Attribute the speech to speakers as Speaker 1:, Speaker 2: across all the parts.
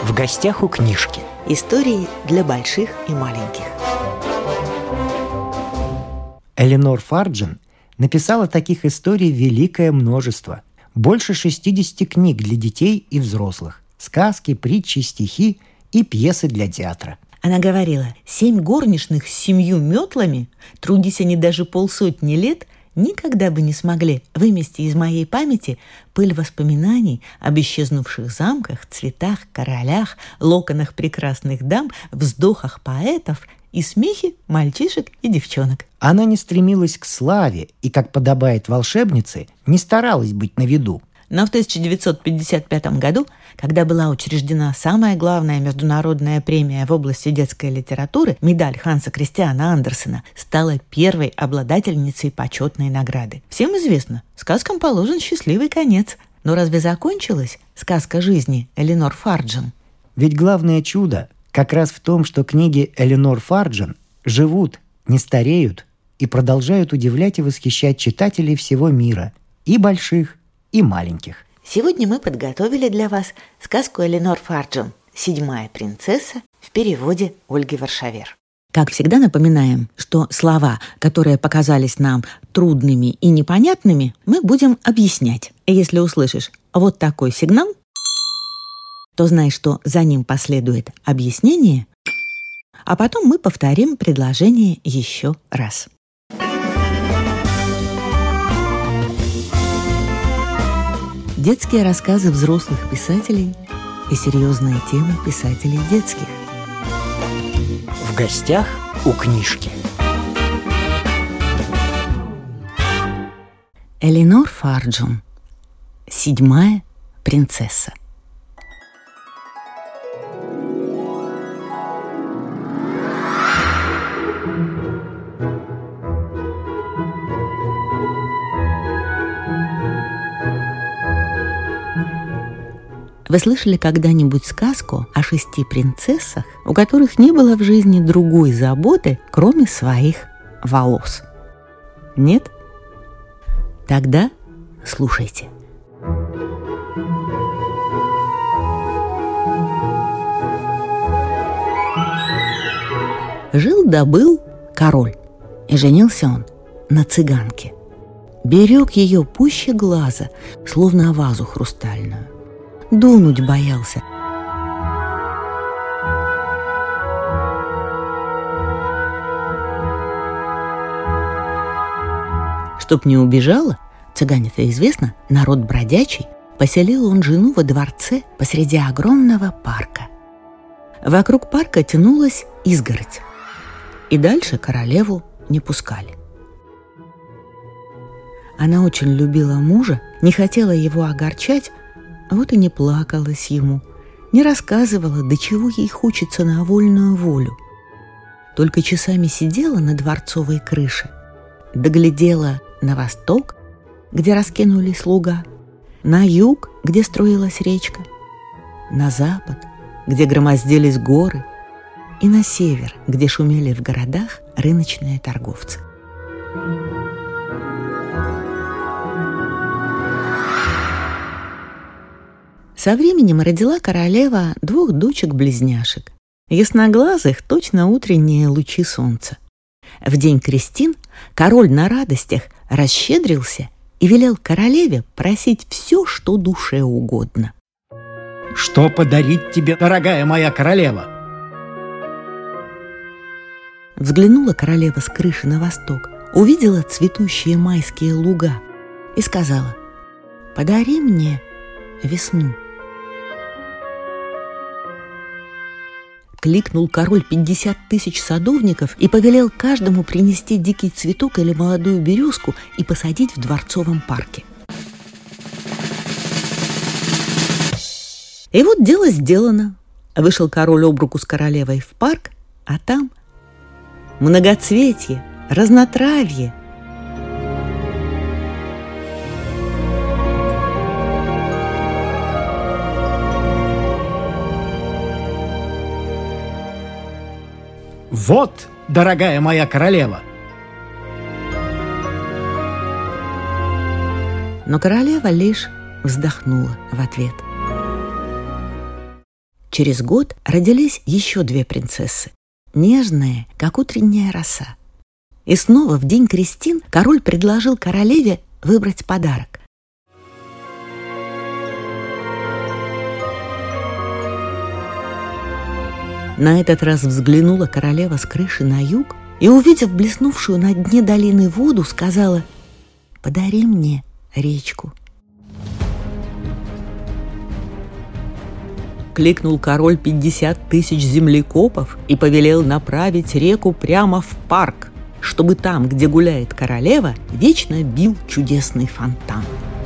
Speaker 1: В гостях у книжки.
Speaker 2: Истории для больших и маленьких.
Speaker 3: Эленор Фарджен написала таких историй великое множество. Больше 60 книг для детей и взрослых. Сказки, притчи, стихи и пьесы для театра.
Speaker 2: Она говорила: 7 горничных с 7 метлами, трудись они даже полсотни лет, никогда бы не смогли вымести из моей памяти пыль воспоминаний об исчезнувших замках, цветах, королях, локонах прекрасных дам, вздохах поэтов и смехе мальчишек и девчонок.
Speaker 3: Она не стремилась к славе и, как подобает волшебнице, не старалась быть на виду.
Speaker 2: Но в 1955 году, когда была учреждена самая главная международная премия в области детской литературы, медаль Ханса Кристиана Андерсена стала первой обладательницей почетной награды. Всем известно, сказкам положен счастливый конец. Но разве закончилась сказка жизни Эленор Фарджен?
Speaker 3: Ведь главное чудо как раз в том, что книги Эленор Фарджен живут, не стареют и продолжают удивлять и восхищать читателей всего мира, и больших, и маленьких.
Speaker 2: Сегодня мы подготовили для вас сказку Эленор Фарджен «Седьмая принцесса» в переводе Ольги Варшавер. Как всегда напоминаем, что слова, которые показались нам трудными и непонятными, мы будем объяснять. И если услышишь вот такой сигнал, то знай, что за ним последует объяснение, а потом мы повторим предложение еще раз. Детские рассказы взрослых писателей и серьезные темы писателей детских.
Speaker 1: В гостях у книжки.
Speaker 2: Эленор Фарджен. «Седьмая принцесса». Вы слышали когда-нибудь сказку о 6 принцессах, у которых не было в жизни другой заботы, кроме своих волос? Нет? Тогда слушайте. Жил-да был король, и женился он на цыганке. Берег ее пуще глаза, словно вазу хрустальную. Дунуть боялся. Чтоб не убежала, цыгане-то известно, народ бродячий, поселил он жену во дворце посреди огромного парка. Вокруг парка тянулась изгородь, и дальше королеву не пускали. Она очень любила мужа, не хотела его огорчать, вот и не плакалась ему, не рассказывала, до чего ей хочется на вольную волю. Только часами сидела на дворцовой крыше, доглядела на восток, где раскинулись луга, на юг, где строилась речка, на запад, где громоздились горы, и на север, где шумели в городах рыночные торговцы. Со временем родила королева 2 дочек-близняшек, ясноглазых, точно утренние лучи солнца. В день крестин король на радостях расщедрился и велел королеве просить все, что душе угодно.
Speaker 3: «Что подарить тебе, дорогая моя королева?»
Speaker 2: Взглянула королева с крыши на восток, увидела цветущие майские луга и сказала: «Подари мне весну». Кликнул король 50 000 садовников и повелел каждому принести дикий цветок или молодую березку и посадить в дворцовом парке. И вот дело сделано. Вышел король об руку с королевой в парк, а там многоцветье, разнотравье.
Speaker 3: «Вот, дорогая моя королева!»
Speaker 2: Но королева лишь вздохнула в ответ. Через год родились еще 2 принцессы, нежные, как утренняя роса. И снова в день крестин король предложил королеве выбрать подарок. На этот раз взглянула королева с крыши на юг и, увидев блеснувшую на дне долины воду, сказала: «Подари мне речку». Кликнул король 50 тысяч землекопов и повелел направить реку прямо в парк, чтобы там, где гуляет королева, вечно бил чудесный фонтан.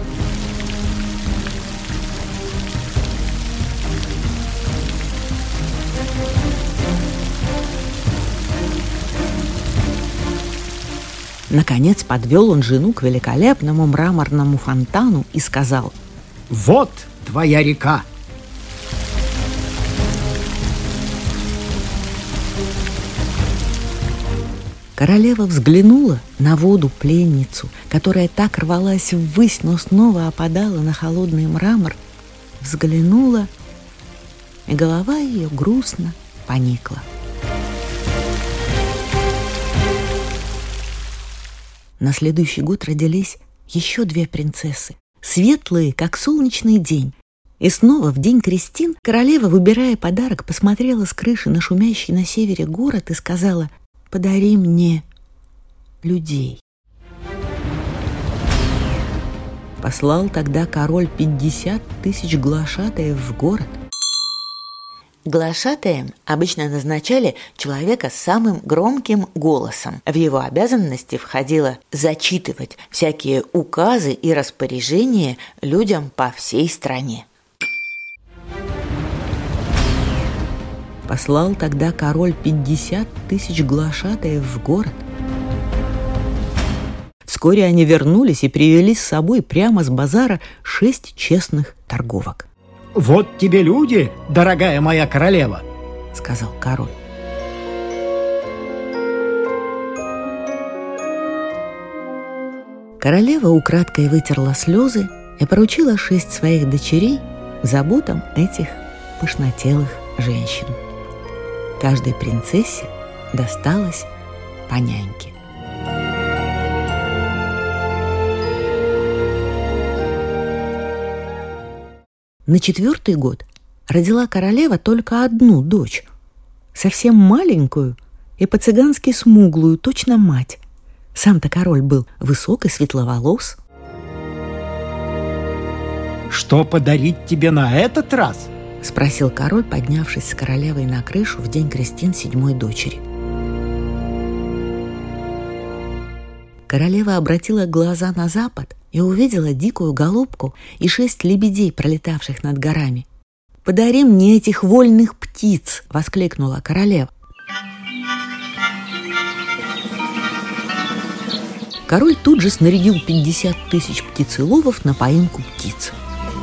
Speaker 2: Наконец подвел он жену к великолепному мраморному фонтану и сказал:
Speaker 3: «Вот твоя река!»
Speaker 2: Королева взглянула на воду-пленницу, которая так рвалась ввысь, но снова опадала на холодный мрамор. Взглянула, и голова ее грустно поникла. На следующий год родились еще 2 принцессы, светлые, как солнечный день. И снова в день крестин королева, выбирая подарок, посмотрела с крыши на шумящий на севере город и сказала: «Подари мне людей». Послал тогда король 50 тысяч глашатаев в город. Глашатаем обычно назначали человека с самым громким голосом. В его обязанности входило зачитывать всякие указы и распоряжения людям по всей стране. Послал тогда король 50 тысяч глашатаев в город. Вскоре они вернулись и привели с собой прямо с базара 6 честных торговок.
Speaker 3: «Вот тебе люди, дорогая моя королева», —
Speaker 2: сказал король. Королева украдкой вытерла слезы и поручила 6 своих дочерей заботам этих пышнотелых женщин. Каждой принцессе досталось по няньке. На 4-й год родила королева только одну дочь, совсем маленькую и по-цыгански смуглую, точно мать. Сам-то король был высок и светловолос.
Speaker 3: «Что подарить тебе на этот раз?»
Speaker 2: — спросил король, поднявшись с королевой на крышу в день крестин 7-й дочери. Королева обратила глаза на запад и увидела дикую голубку и 6 лебедей, пролетавших над горами. «Подари мне этих вольных птиц!» — воскликнула королева. Король тут же снарядил 50 тысяч птицеловов на поимку птиц.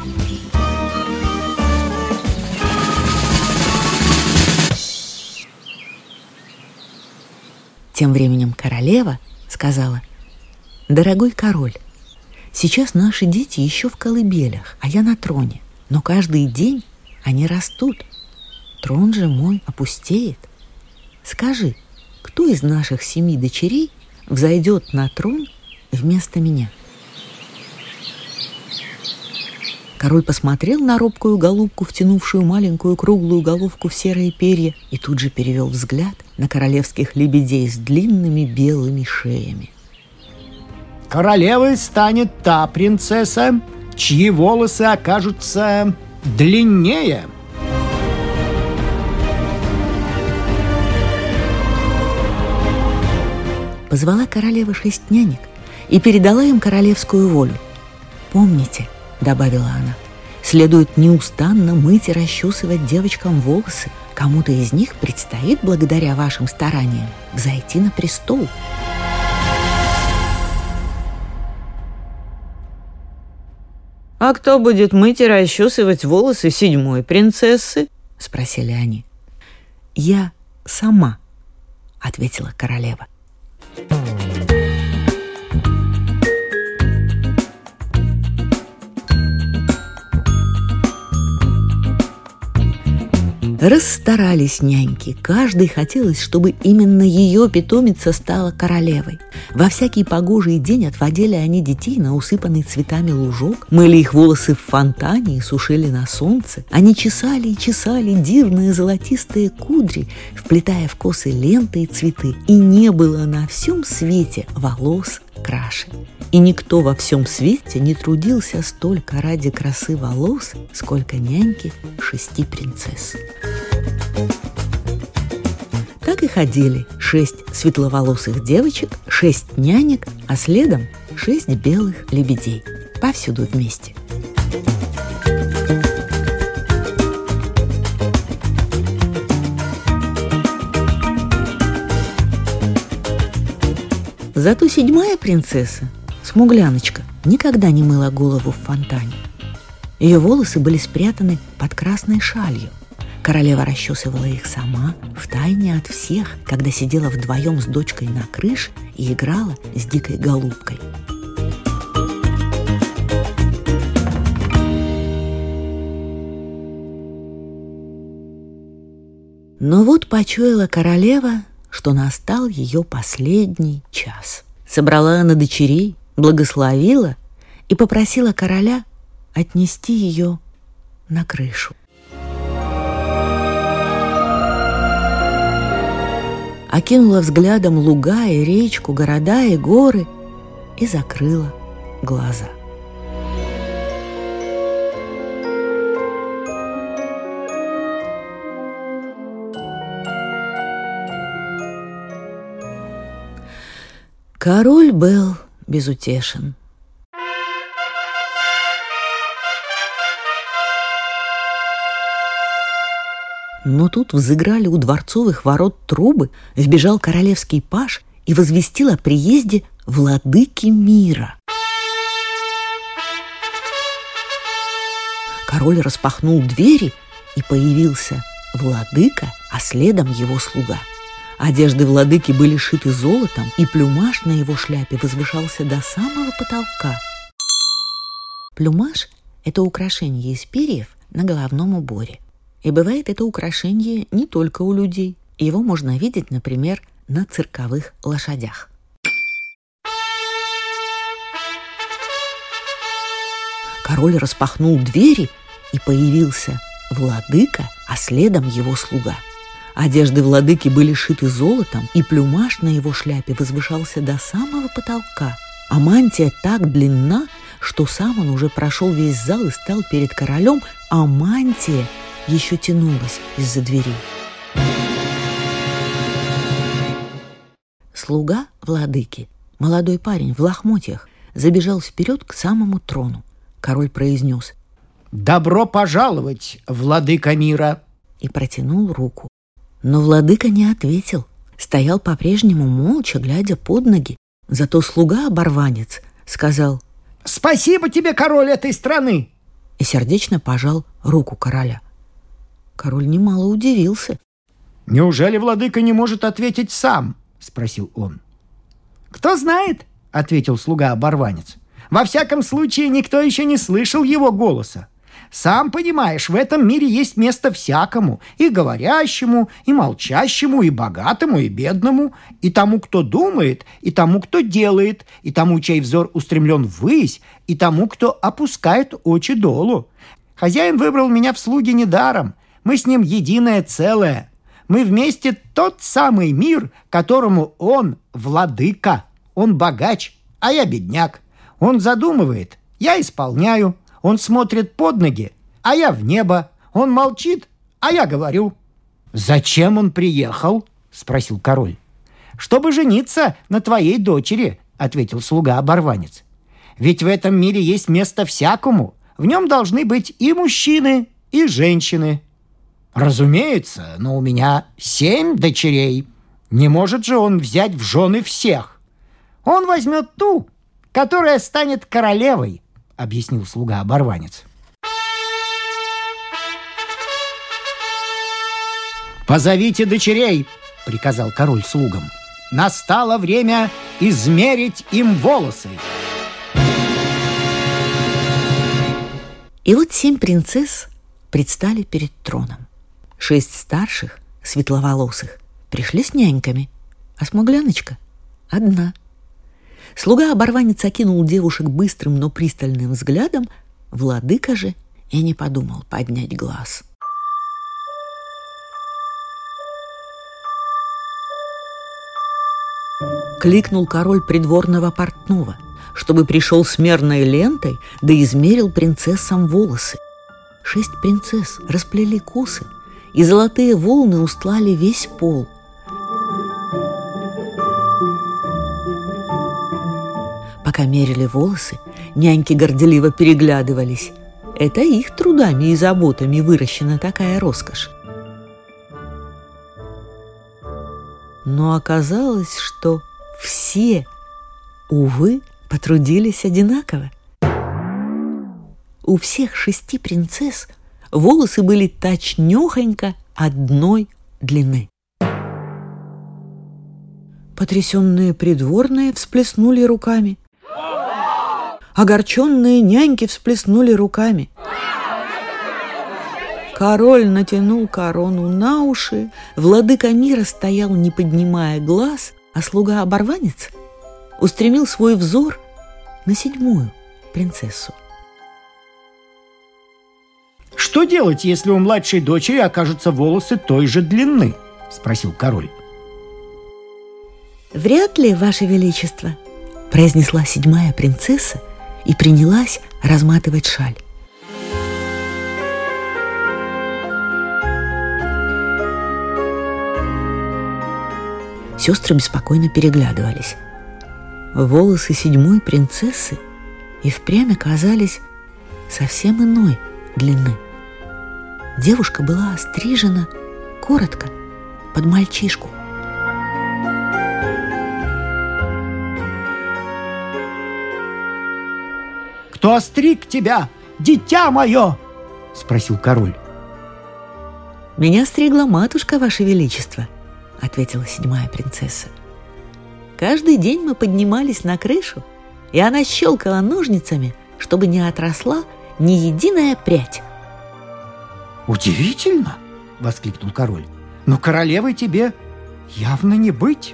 Speaker 2: Тем временем королева сказала: «Дорогой король, сейчас наши дети еще в колыбелях, а я на троне, но каждый день они растут. Трон же мой опустеет. Скажи, кто из наших 7 дочерей взойдет на трон вместо меня?» Король посмотрел на робкую голубку, втянувшую маленькую круглую головку в серые перья, и тут же перевел взгляд на королевских лебедей с длинными белыми шеями.
Speaker 3: «Королевой станет та принцесса, чьи волосы окажутся длиннее».
Speaker 2: Позвала королева 6 нянек и передала им королевскую волю. «Помните, — добавила она, — следует неустанно мыть и расчесывать девочкам волосы. Кому-то из них предстоит, благодаря вашим стараниям, взойти на престол». «А кто будет мыть и расчесывать волосы 7-й принцессы?» — спросили они. «Я сама», — ответила королева. Расстарались няньки. Каждой хотелось, чтобы именно ее питомица стала королевой. Во всякий погожий день отводили они детей на усыпанный цветами лужок, мыли их волосы в фонтане и сушили на солнце. Они чесали и чесали дивные золотистые кудри, вплетая в косы ленты и цветы. И не было на всем свете волос краше. И никто во всем свете не трудился столько ради красы волос, сколько няньки 6 принцесс. Так и ходили 6 светловолосых девочек, 6 нянек, а следом 6 белых лебедей. Повсюду вместе. Зато 7-я принцесса, Смугляночка, никогда не мыла голову в фонтане. Ее волосы были спрятаны под красной шалью. Королева расчесывала их сама, втайне от всех, когда сидела вдвоем с дочкой на крыше и играла с дикой голубкой. Но вот почуяла королева, что настал ее последний час. Собрала она дочерей, благословила и попросила короля отнести ее на крышу. Окинула взглядом луга и речку, города и горы и закрыла глаза. Король был безутешен. Но тут взыграли у дворцовых ворот трубы, вбежал королевский паж и возвестил о приезде владыки мира. Король распахнул двери, и появился владыка, а следом его слуга. Одежды владыки были шиты золотом, и плюмаж на его шляпе возвышался до самого потолка. Плюмаж – это украшение из перьев на головном уборе. И бывает это украшение не только у людей. Его можно видеть, например, на цирковых лошадях. Король распахнул двери, и появился владыка, а следом его слуга. Одежды владыки были шиты золотом, и плюмаж на его шляпе возвышался до самого потолка. А мантия так длинна, что сам он уже прошел весь зал и стал перед королем, а мантия еще тянулась из-за двери. Слуга владыки, молодой парень в лохмотьях, забежал вперед к самому трону. Король произнес:
Speaker 3: «Добро пожаловать, владыка мира!»
Speaker 2: и протянул руку. Но владыка не ответил, стоял по-прежнему молча, глядя под ноги. Зато слуга-оборванец сказал:
Speaker 3: «Спасибо тебе, король этой страны!»
Speaker 2: и сердечно пожал руку короля. Король немало удивился.
Speaker 3: «Неужели владыка не может ответить сам?» – спросил он. «Кто знает?» – ответил слуга-оборванец. «Во всяком случае, никто еще не слышал его голоса. Сам понимаешь, в этом мире есть место всякому, и говорящему, и молчащему, и богатому, и бедному, и тому, кто думает, и тому, кто делает, и тому, чей взор устремлен ввысь, и тому, кто опускает очи долу. Хозяин выбрал меня в слуги недаром. Мы с ним единое целое. Мы вместе тот самый мир, которому он владыка. Он богач, а я бедняк. Он задумывает, я исполняю. Он смотрит под ноги, а я в небо. Он молчит, а я говорю». «Зачем он приехал?» – спросил король. «Чтобы жениться на твоей дочери», – ответил слуга-оборванец. «Ведь в этом мире есть место всякому. В нем должны быть и мужчины, и женщины». «Разумеется, но у меня 7 дочерей. Не может же он взять в жены всех?» «Он возьмет ту, которая станет королевой», — объяснил слуга-оборванец. «Позовите дочерей», — приказал король слугам. «Настало время измерить им волосы».
Speaker 2: И вот 7 принцесс предстали перед троном. 6 старших, светловолосых, пришли с няньками, а смугляночка одна. Слуга-оборванец окинул девушек быстрым, но пристальным взглядом, владыка же и не подумал поднять глаз. Кликнул король придворного портного, чтобы пришел с мерной лентой, да измерил принцессам волосы. 6 принцесс расплели косы, и золотые волны устлали весь пол. Пока мерили волосы, няньки горделиво переглядывались. Это их трудами и заботами выращена такая роскошь. Но оказалось, что все, увы, потрудились одинаково. У всех 6 принцесс волосы были точнёхонько одной длины. Потрясённые придворные всплеснули руками. Огорченные няньки всплеснули руками. Король натянул корону на уши, владыка мира стоял, не поднимая глаз, а слуга-оборванец устремил свой взор на 7-ю принцессу.
Speaker 4: «Что делать, если у младшей дочери окажутся волосы той же длины?» – спросил король.
Speaker 2: «Вряд ли, Ваше Величество», – произнесла 7-я принцесса и принялась разматывать шаль. Сестры беспокойно переглядывались. Волосы 7-й принцессы и впрямь оказались совсем иной длины. Девушка была острижена коротко, под мальчишку.
Speaker 4: «Кто остриг тебя, дитя мое?» – спросил король.
Speaker 2: «Меня стригла матушка, Ваше Величество», – ответила 7-я принцесса. «Каждый день мы поднимались на крышу, и она щелкала ножницами, чтобы не отросла ни единая прядь».
Speaker 4: «Удивительно!» – воскликнул король. «Но королевой тебе явно не быть».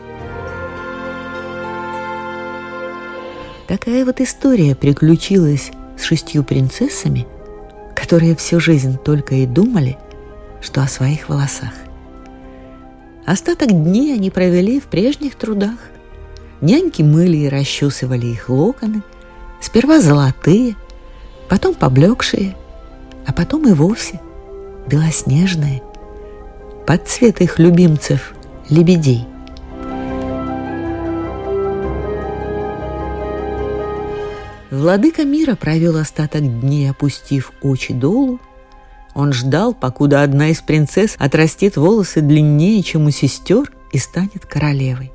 Speaker 2: Такая вот история приключилась с 6 принцессами, которые всю жизнь только и думали, что о своих волосах. Остаток дней они провели в прежних трудах. Няньки мыли и расчесывали их локоны, сперва золотые, потом поблекшие, а потом и вовсе белоснежные, под цвет их любимцев – лебедей. Владыка мира провел остаток дней, опустив очи долу. Он ждал, покуда одна из принцесс отрастит волосы длиннее, чем у сестер, и станет королевой.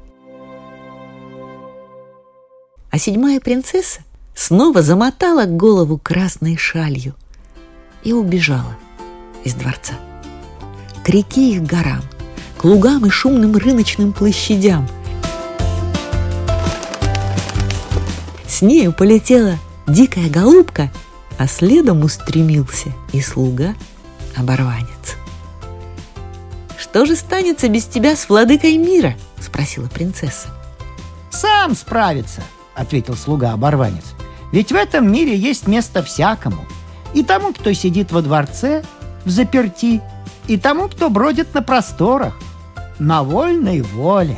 Speaker 2: А 7-я принцесса снова замотала голову красной шалью и убежала из дворца. К реке и к горам, к лугам и шумным рыночным площадям. С нею полетела дикая голубка, а следом устремился и слуга-оборванец. «Что же станется без тебя с владыкой мира?» – спросила принцесса.
Speaker 4: «Сам справится», – ответил слуга-оборванец. «Ведь в этом мире есть место всякому. И тому, кто сидит во дворце, взаперти, и тому, кто бродит на просторах, на вольной воле».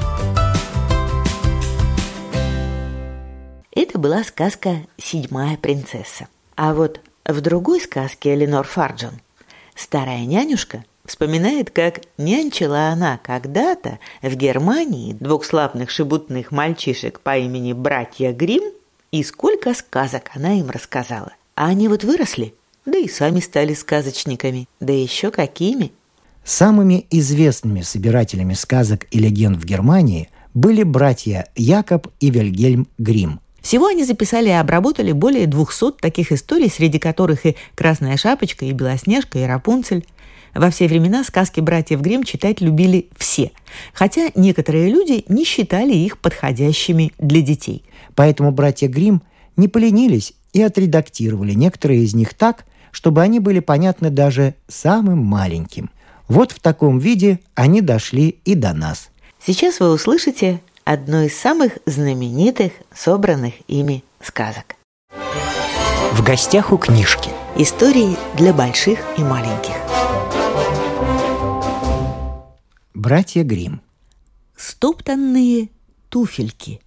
Speaker 2: Это была сказка «7-я принцесса». А вот в другой сказке Эленор Фарджон старая нянюшка вспоминает, как нянчила она когда-то в Германии 2 славных шебутных мальчишек по имени братья Гримм, и сколько сказок она им рассказала. А они вот выросли, да и сами стали сказочниками, да еще какими.
Speaker 3: Самыми известными собирателями сказок и легенд в Германии были братья Якоб и Вильгельм Гримм.
Speaker 2: Всего они записали и обработали более 200 таких историй, среди которых и «Красная шапочка», и «Белоснежка», и «Рапунцель». Во все времена сказки братьев Гримм читать любили все, хотя некоторые люди не считали их подходящими для детей.
Speaker 3: Поэтому братья Гримм не поленились и отредактировали некоторые из них так, чтобы они были понятны даже самым маленьким. Вот в таком виде они дошли и до нас.
Speaker 2: Сейчас вы услышите одну из самых знаменитых собранных ими сказок.
Speaker 1: В гостях у книжки.
Speaker 2: Истории для больших и маленьких.
Speaker 3: Братья Гримм.
Speaker 2: Стоптанные туфельки.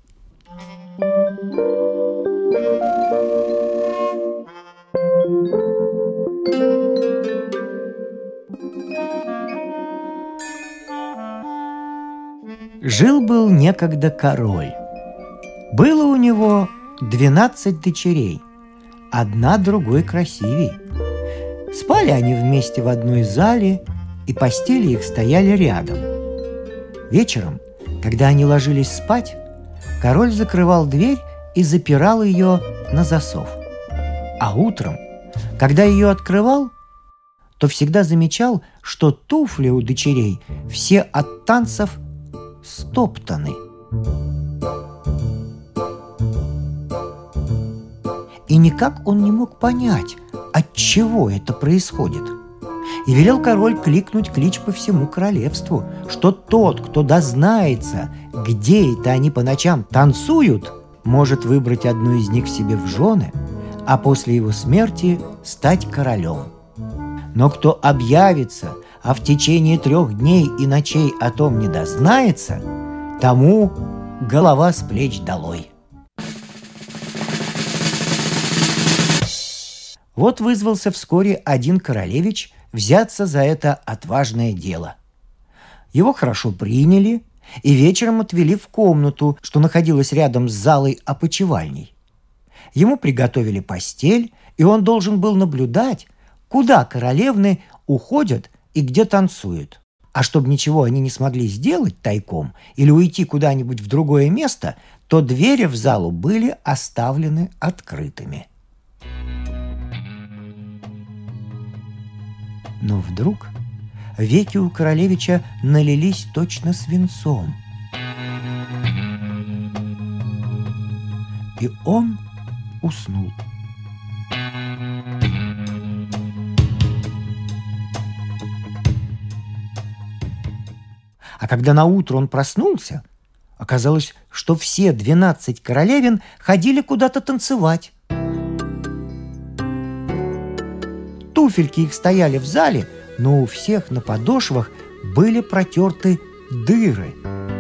Speaker 3: Жил-был некогда король. Было у него 12 дочерей, одна другой красивей. Спали они вместе в одной зале, и постели их стояли рядом. Вечером, когда они ложились спать, король закрывал дверь и запирал ее на засов. А утром, когда ее открывал, то всегда замечал, что туфли у дочерей все от танцев стоптаны. И никак он не мог понять, от чего это происходит. И велел король кликнуть клич по всему королевству, что тот, кто дознается, где это они по ночам танцуют, может выбрать одну из них себе в жены, а после его смерти стать королем. Но кто объявится, а в течение 3 дней и ночей о том не дознается, тому голова с плеч долой. Вот вызвался вскоре один королевич взяться за это отважное дело. Его хорошо приняли и вечером отвели в комнату, что находилась рядом с залой опочивальней. Ему приготовили постель, и он должен был наблюдать, куда королевны уходят и где танцуют. А чтобы ничего они не смогли сделать тайком или уйти куда-нибудь в другое место, то двери в залу были оставлены открытыми. Но вдруг веки у королевича налились точно свинцом. И он уснул. А когда наутро он проснулся, оказалось, что все 12 королевин ходили куда-то танцевать. Туфельки их стояли в зале, но у всех на подошвах были протерты дыры.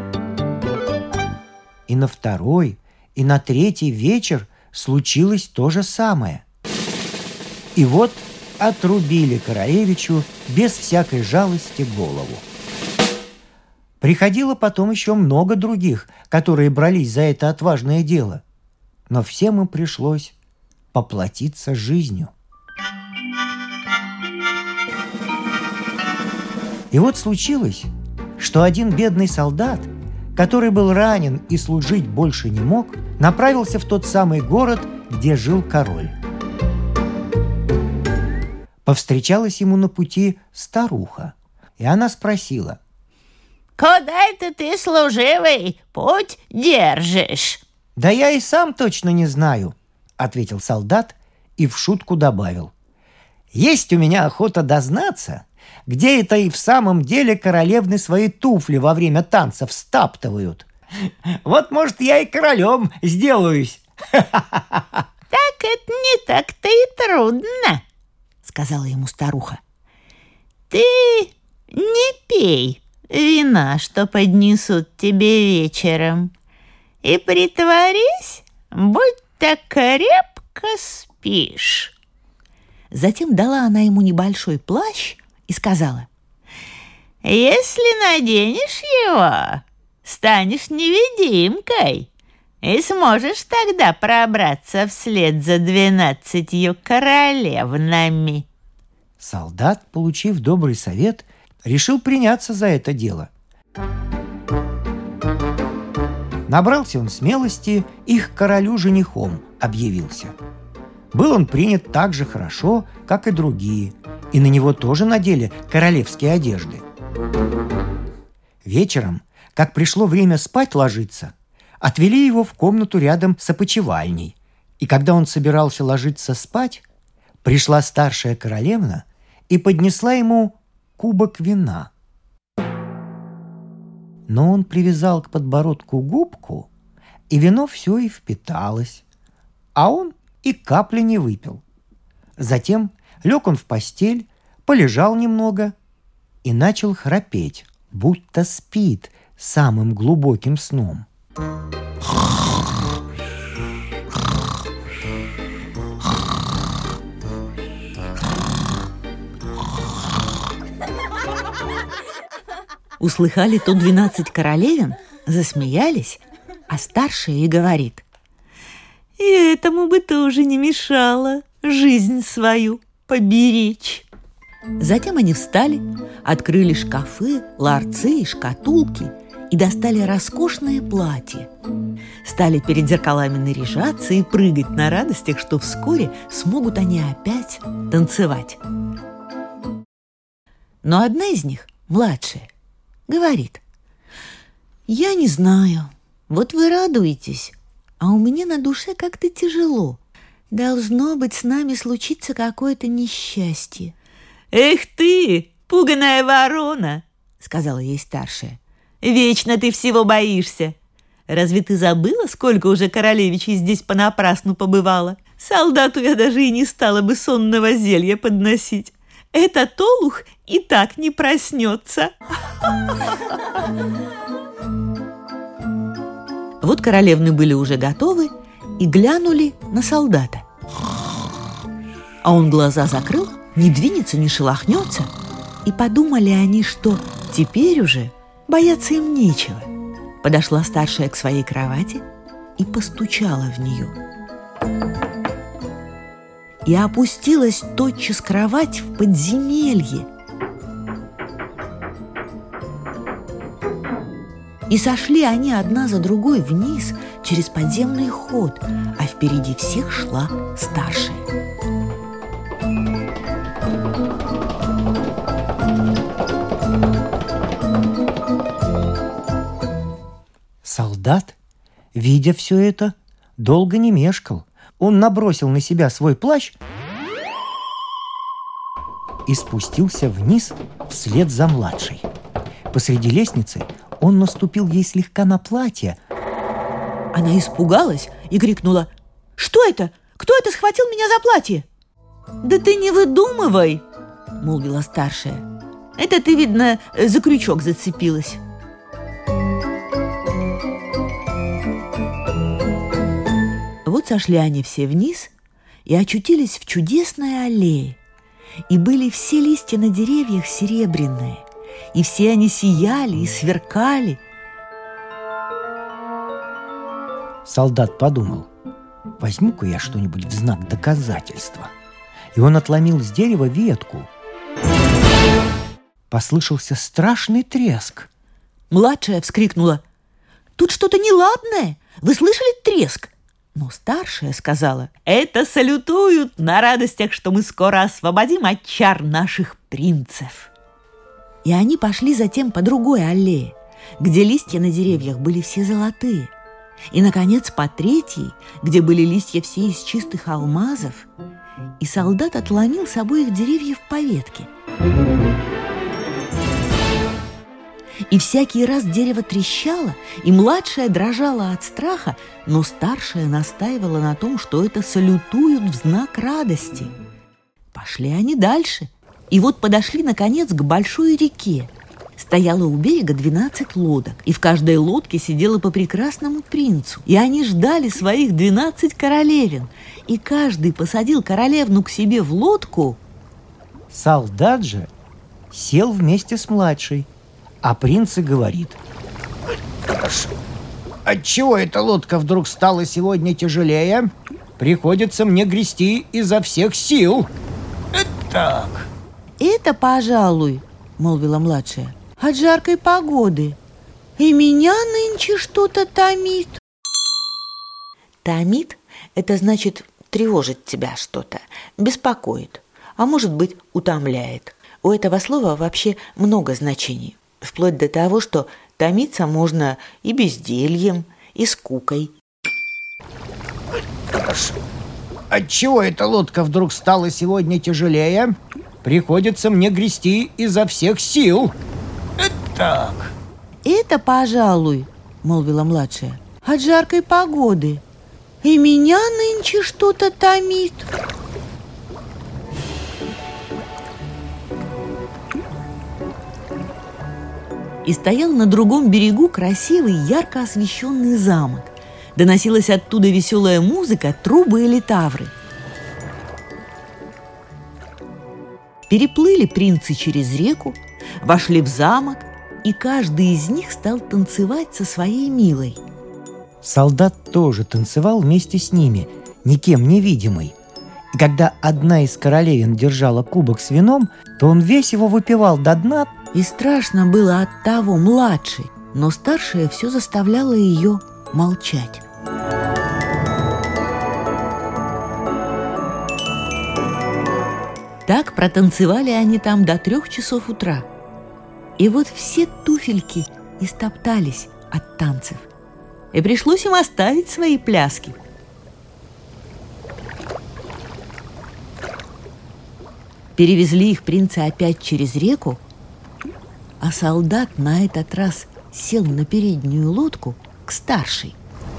Speaker 3: И на 2-й, и на 3-й вечер случилось то же самое. И вот отрубили королевичу без всякой жалости голову. Приходило потом еще много других, которые брались за это отважное дело. Но всем им пришлось поплатиться жизнью. И вот случилось, что один бедный солдат, который был ранен и служить больше не мог, направился в тот самый город, где жил король. Повстречалась ему на пути старуха, и она спросила:
Speaker 5: «Куда это ты, служивый, путь держишь?»
Speaker 3: «Да я и сам точно не знаю», — ответил солдат и в шутку добавил: «Есть у меня охота дознаться, где это и в самом деле королевны свои туфли во время танцев стаптывают. Вот, может, я и королем сделаюсь».
Speaker 5: «Так это не так-то и трудно», — сказала ему старуха. «Ты не пей вина, что поднесут тебе вечером, и притворись, будто крепко спишь».
Speaker 2: Затем дала она ему небольшой плащ и сказала:
Speaker 5: «Если наденешь его, станешь невидимкой и сможешь тогда пробраться вслед за 12 королевнами».
Speaker 3: Солдат, получив добрый совет, решил приняться за это дело. Набрался он смелости и к королю женихом объявился. Был он принят так же хорошо, как и другие, и на него тоже надели королевские одежды. Вечером, как пришло время спать ложиться, отвели его в комнату рядом с опочивальней, и когда он собирался ложиться спать, пришла старшая королевна и поднесла ему кубок вина. Но он привязал к подбородку губку, и вино все и впиталось, а он и капли не выпил. Затем лег он в постель, полежал немного и начал храпеть, будто спит самым глубоким сном.
Speaker 2: Услыхали то 12 королевин, засмеялись, а старшая и говорит: «И этому бы тоже не мешало жизнь свою поберечь». Затем они встали, открыли шкафы, ларцы и шкатулки и достали роскошное платье. Стали перед зеркалами наряжаться и прыгать на радостях, что вскоре смогут они опять танцевать. Но одна из них, младшая, говорит: «Я не знаю, вот вы радуетесь, а у меня на душе как-то тяжело. Должно быть, с нами случится какое-то несчастье». «Эх ты, пуганая ворона!» — сказала ей старшая. «Вечно ты всего боишься. Разве ты забыла, сколько уже королевичей здесь понапрасну побывало? Солдату я даже и не стала бы сонного зелья подносить. Этот олух и так не проснется». Вот королевны были уже готовы и глянули на солдата. А он глаза закрыл, не двинется, не шелохнется. И подумали они, что теперь уже бояться им нечего. Подошла старшая к своей кровати и постучала в нее. И опустилась тотчас кровать в подземелье. И сошли они одна за другой вниз через подземный ход, а впереди всех шла старшая.
Speaker 3: Солдат, видя все это, долго не мешкал. Он набросил на себя свой плащ и спустился вниз вслед за младшей. Посреди лестницы он наступил ей слегка на платье.
Speaker 2: Она испугалась и крикнула: «Что это? Кто это схватил меня за платье?» «Да ты не выдумывай!» — молвила старшая. «Это ты, видно, за крючок зацепилась». Вот сошли они все вниз и очутились в чудесной аллее. И были все листья на деревьях серебряные, и все они сияли и сверкали.
Speaker 3: Солдат подумал: возьму-ка я что-нибудь в знак доказательства. И он отломил с дерева ветку. Послышался страшный треск.
Speaker 2: Младшая вскрикнула: «Тут что-то неладное! Вы слышали треск?» Но старшая сказала: «Это салютуют на радостях, что мы скоро освободим от чар наших принцев». И они пошли затем по другой аллее, где листья на деревьях были все золотые. И, наконец, по третьей, где были листья все из чистых алмазов. И солдат отломил с обоих деревьев по ветке. И всякий раз дерево трещало, и младшая дрожала от страха, но старшая настаивала на том, что это салютуют в знак радости. Пошли они дальше, и вот подошли, наконец, к большой реке. Стояло у берега 12 лодок, и в каждой лодке сидело по прекрасному принцу. И они ждали своих 12 королевин, и каждый посадил королевну к себе в лодку.
Speaker 3: Солдат же сел вместе с младшей, а принц и говорит:
Speaker 4: Отчего эта лодка вдруг стала сегодня тяжелее? Приходится мне грести изо всех сил. Так.
Speaker 2: «Это, пожалуй, — молвила младшая, — от жаркой погоды. И меня нынче что-то томит». Томит — это значит тревожит тебя что-то, беспокоит, а может быть утомляет. У этого слова вообще много значений, вплоть до того, что томиться можно и бездельем, и скукой.
Speaker 4: Отчего эта лодка вдруг стала сегодня тяжелее? приходится мне грести изо всех сил. Так.
Speaker 2: «Это, пожалуй, — молвила младшая, — от жаркой погоды. И меня нынче что-то томит». И стоял на другом берегу красивый, ярко освещенный замок. Доносилась оттуда веселая музыка, трубы и литавры. Переплыли принцы через реку, вошли в замок, и каждый из них стал танцевать со своей милой.
Speaker 3: Солдат тоже танцевал вместе с ними, никем не видимый. И когда одна из королевин держала кубок с вином, то он весь его выпивал до дна.
Speaker 2: И страшно было от того младшей, но старшая все заставляла ее молчать. Так протанцевали они там до 3 часов утра. И вот все туфельки истоптались от танцев. И пришлось им оставить свои пляски. Перевезли их принцы опять через реку, а солдат на этот раз сел на переднюю лодку к старшей.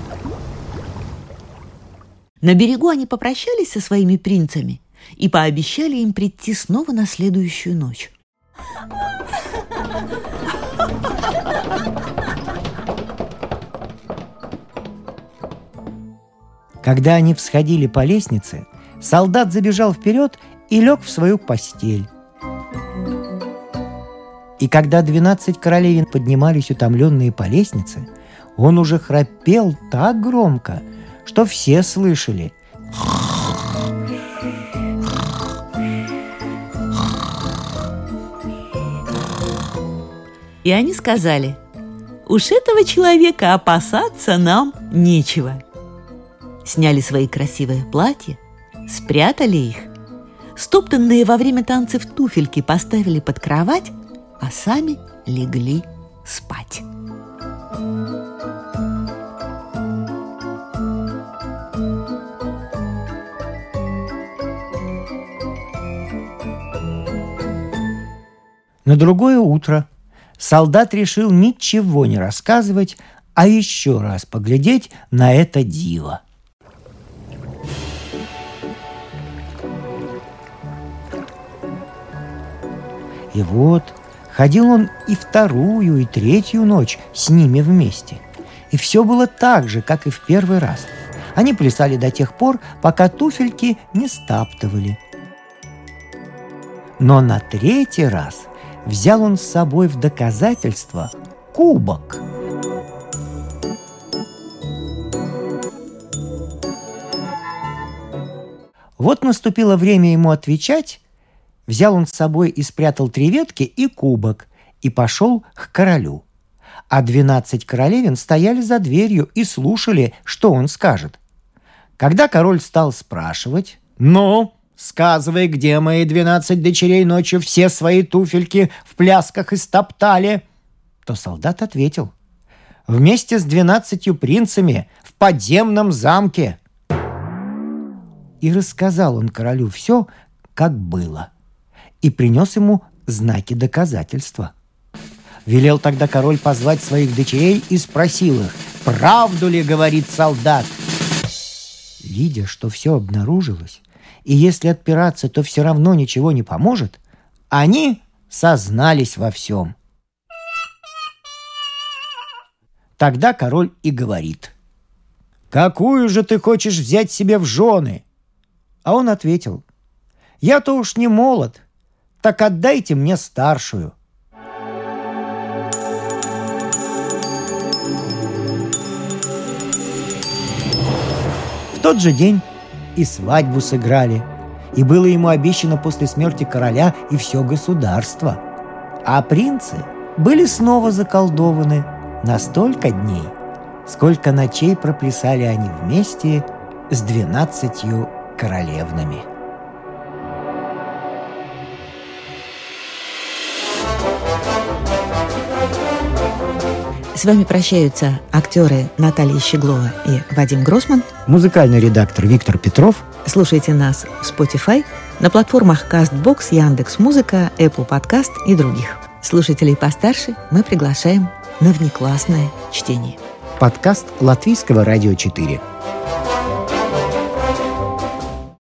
Speaker 2: На берегу они попрощались со своими принцами и пообещали им прийти снова на следующую ночь.
Speaker 3: Когда они всходили по лестнице, солдат забежал вперед и лег в свою постель. И когда 12 королевин поднимались утомленные по лестнице, он уже храпел так громко, что все слышали.
Speaker 2: И они сказали: «Уж этого человека опасаться нам нечего». Сняли свои красивые платья, спрятали их, стоптанные во время танцев туфельки поставили под кровать, а сами легли спать.
Speaker 3: На другое утро солдат решил ничего не рассказывать, а еще раз поглядеть на это диво. И вот ходил он и 2-ю, и 3-ю ночь с ними вместе. И все было так же, как и в первый раз. Они плясали до тех пор, пока туфельки не стаптывали. Но на 3-й раз взял он с собой в доказательство кубок. Вот наступило время ему отвечать. Взял он с собой и спрятал 3 ветки и кубок, и пошел к королю. А 12 королевин стояли за дверью и слушали, что он скажет. Когда король стал спрашивать: «Ну, сказывай, где мои 12 дочерей ночью все свои туфельки в плясках истоптали?» То солдат ответил: «Вместе с 12 принцами в подземном замке». И рассказал он королю все, как было, и принес ему знаки доказательства. Велел тогда король позвать своих дочерей и спросил их: «Правду ли говорит солдат?» Видя, что все обнаружилось, и если отпираться, то все равно ничего не поможет, они сознались во всем. Тогда король и говорит: «Какую же ты хочешь взять себе в жены?» А он ответил: «Я-то уж не молод, так отдайте мне старшую». В тот же день и свадьбу сыграли, и было ему обещано после смерти короля и все государство. А принцы были снова заколдованы на столько дней, сколько ночей проплясали они вместе с 12 королевнами.
Speaker 2: С вами прощаются актеры Наталья Щеглова и Вадим Гроссман.
Speaker 3: Музыкальный редактор Виктор Петров.
Speaker 2: Слушайте нас в Spotify, На платформах CastBox, Яндекс.Музыка, Apple Podcast и других. Слушателей постарше мы приглашаем на внеклассное чтение.
Speaker 3: Подкаст Латвийского радио 4.